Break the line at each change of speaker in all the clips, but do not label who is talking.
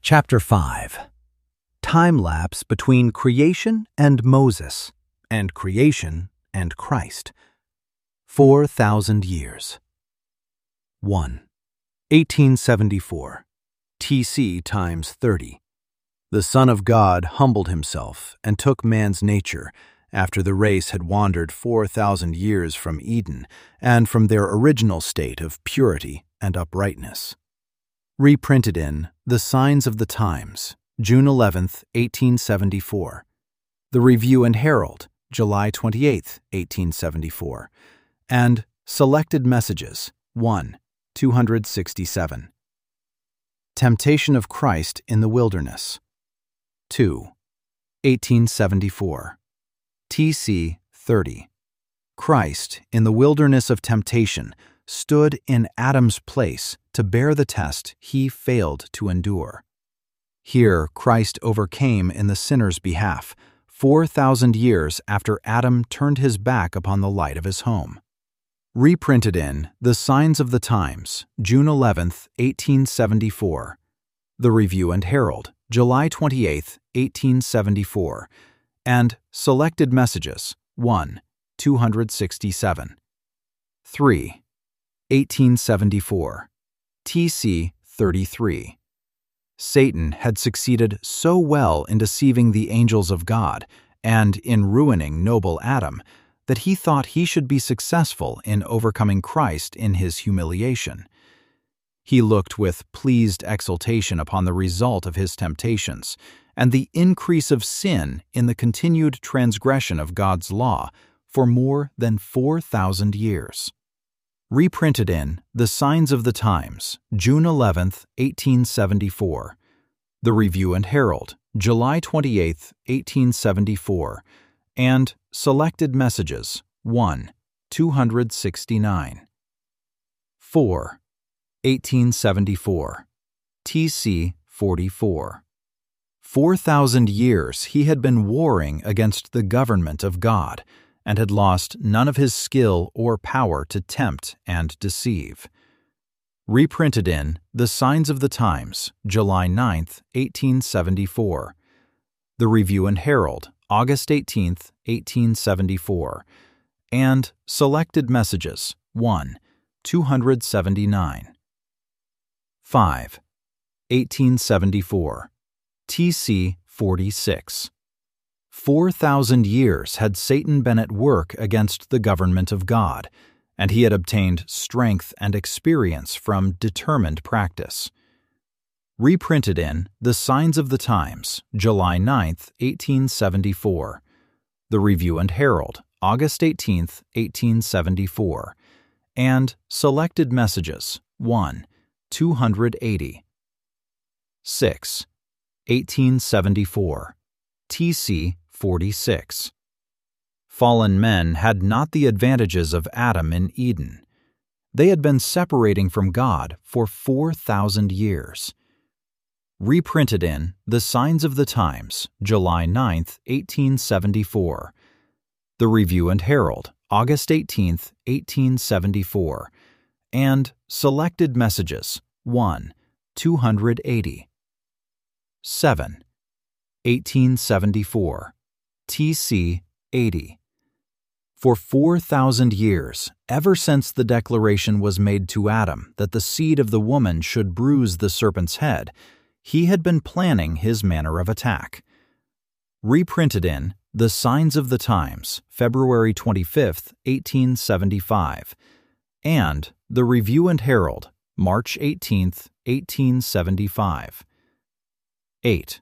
Chapter 5. Time lapse between creation and Moses, and creation and Christ. 4,000 years. 1. 1874. TC times 30. The Son of God humbled himself and took man's nature after the race had wandered 4,000 years from Eden and from their original state of purity and uprightness. Reprinted in The Signs of the Times, June 11, 1874. The Review and Herald, July 28, 1874. And Selected Messages, 1, 267. Temptation of Christ in the Wilderness. 2. 1874. TC 30. Christ, in the wilderness of temptation, stood in Adam's place to bear the test he failed to endure. Here Christ overcame in the sinner's behalf, 4,000 years after Adam turned his back upon the light of his home. Reprinted in The Signs of the Times, June 11, 1874. The Review and Herald, July 28, 1874. And Selected Messages, 1, 267. 3. 1874. TC 33. Satan had succeeded so well in deceiving the angels of God and in ruining noble Adam that he thought he should be successful in overcoming Christ in his humiliation. He looked with pleased exultation upon the result of his temptations and the increase of sin in the continued transgression of God's law for more than 4,000 years. Reprinted in The Signs of the Times, June 11, 1874. The Review and Herald, July 28, 1874. And Selected Messages, 1, 269. 4. 1874. TC 44. 4,000 years he had been warring against the government of God, and had lost none of his skill or power to tempt and deceive. Reprinted in The Signs of the Times, July 9, 1874. The Review and Herald, August 18, 1874. And Selected Messages, 1, 279. 5. 1874. TC 46. 4,000 years had Satan been at work against the government of God, and he had obtained strength and experience from determined practice. Reprinted in The Signs of the Times, July 9, 1874. The Review and Herald, August 18, 1874. And Selected Messages, 1, 280. 6. 1874. TC 46. Fallen men had not the advantages of Adam in Eden. They had been separating from God for 4,000 years. Reprinted in The Signs of the Times, July 9, 1874. The Review and Herald, August 18, 1874. And Selected Messages, 1, 280. 7. 1874. TC 80. For 4,000 years, ever since the declaration was made to Adam that the seed of the woman should bruise the serpent's head, he had been planning his manner of attack. Reprinted in The Signs of the Times, February 25, 1875. And The Review and Herald, March 18, 1875. 8.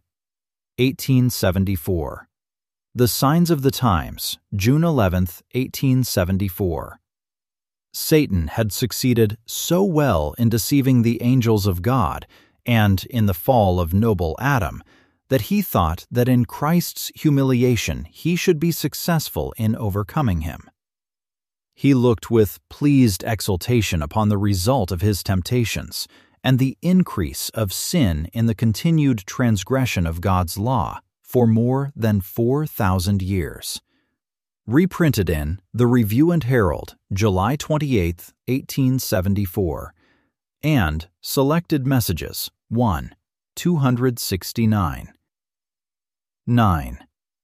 1874. The Signs of the Times, June 11, 1874. Satan had succeeded so well in deceiving the angels of God and in the fall of noble Adam that he thought that in Christ's humiliation he should be successful in overcoming him. He looked with pleased exultation upon the result of his temptations and the increase of sin in the continued transgression of God's law for more than 4,000 years. Reprinted in The Review and Herald, July 28, 1874. And Selected Messages, 1, 269. 9.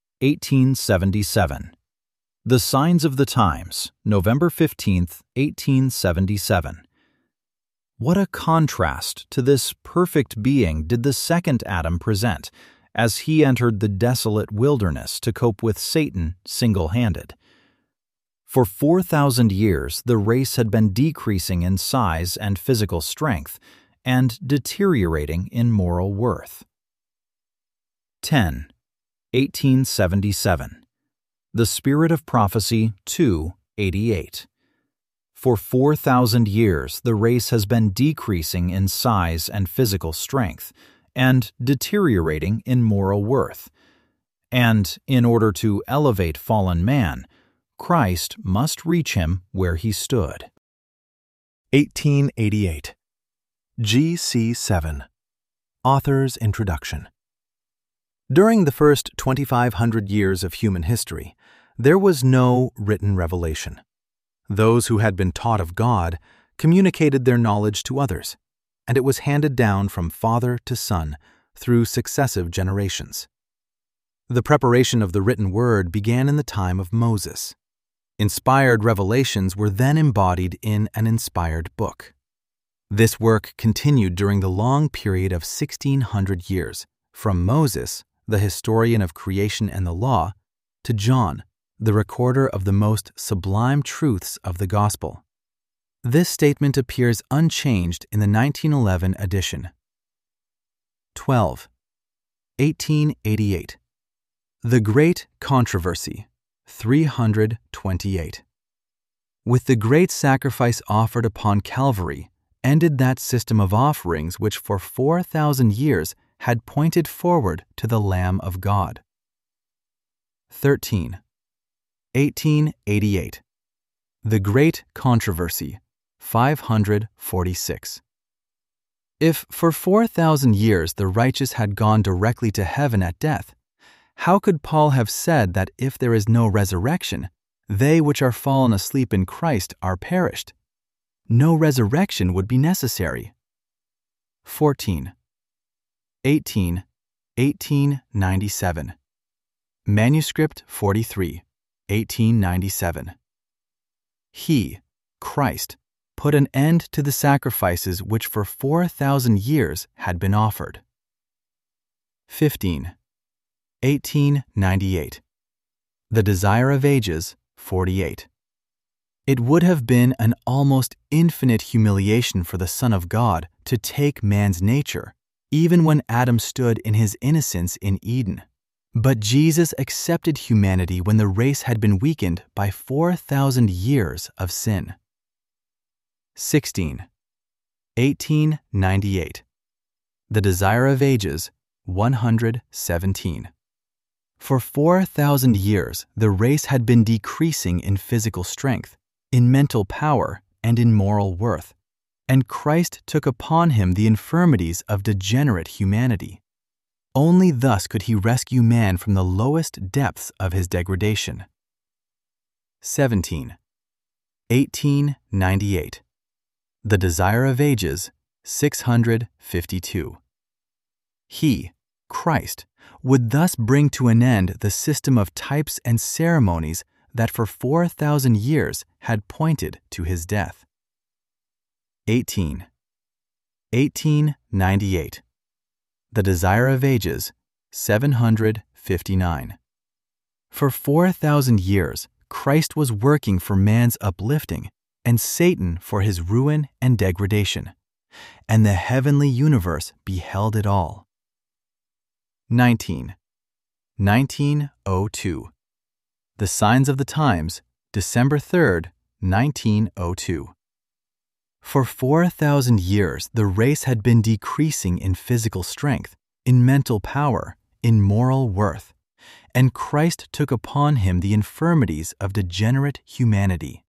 1877. The Signs of the Times, November 15, 1877. What a contrast to this perfect being did the second Adam present, as he entered the desolate wilderness to cope with Satan single-handed. For 4,000 years, the race had been decreasing in size and physical strength, and deteriorating in moral worth. 10. 1877. The Spirit of Prophecy 2:88. For 4,000 years, the race has been decreasing in size and physical strength, and deteriorating in moral worth. And in order to elevate fallen man, Christ must reach him where he stood.
1888. GC7. Author's Introduction. During the first 2,500 years of human history, there was no written revelation. Those who had been taught of God communicated their knowledge to others, and it was handed down from father to son through successive generations. The preparation of the written word began in the time of Moses. Inspired revelations were then embodied in an inspired book. This work continued during the long period of 1,600 years, from Moses, the historian of creation and the law, to John, the recorder of the most sublime truths of the gospel. This statement appears unchanged in the 1911 edition. 12. 1888. The Great Controversy, 328. With the great sacrifice offered upon Calvary, ended that system of offerings which for 4,000 years had pointed forward to the Lamb of God. 13. 1888. The Great Controversy, 546. If for 4,000 years the righteous had gone directly to heaven at death, how could Paul have said that if there is no resurrection, they which are fallen asleep in Christ are perished? No resurrection would be necessary. 14. 1897. Manuscript 43, 1897. He, Christ, put an end to the sacrifices which for 4,000 years had been offered. 15. 1898. The Desire of Ages 48. It would have been an almost infinite humiliation for the Son of God to take man's nature, even when Adam stood in his innocence in Eden. But Jesus accepted humanity when the race had been weakened by 4,000 years of sin. 16. 1898. The Desire of Ages 117. For 4,000 years, the race had been decreasing in physical strength, in mental power, and in moral worth, and Christ took upon him the infirmities of degenerate humanity. Only thus could he rescue man from the lowest depths of his degradation. 17. 1898. The Desire of Ages 652. He, Christ, would thus bring to an end the system of types and ceremonies that for 4,000 years had pointed to his death. 18. 1898. The Desire of Ages 759. For 4,000 years, Christ was working for man's uplifting and Satan for his ruin and degradation, and the heavenly universe beheld it all. 19. 1902. The Signs of the Times, December 3, 1902. For 4,000 years, the race had been decreasing in physical strength, in mental power, in moral worth, and Christ took upon him the infirmities of degenerate humanity.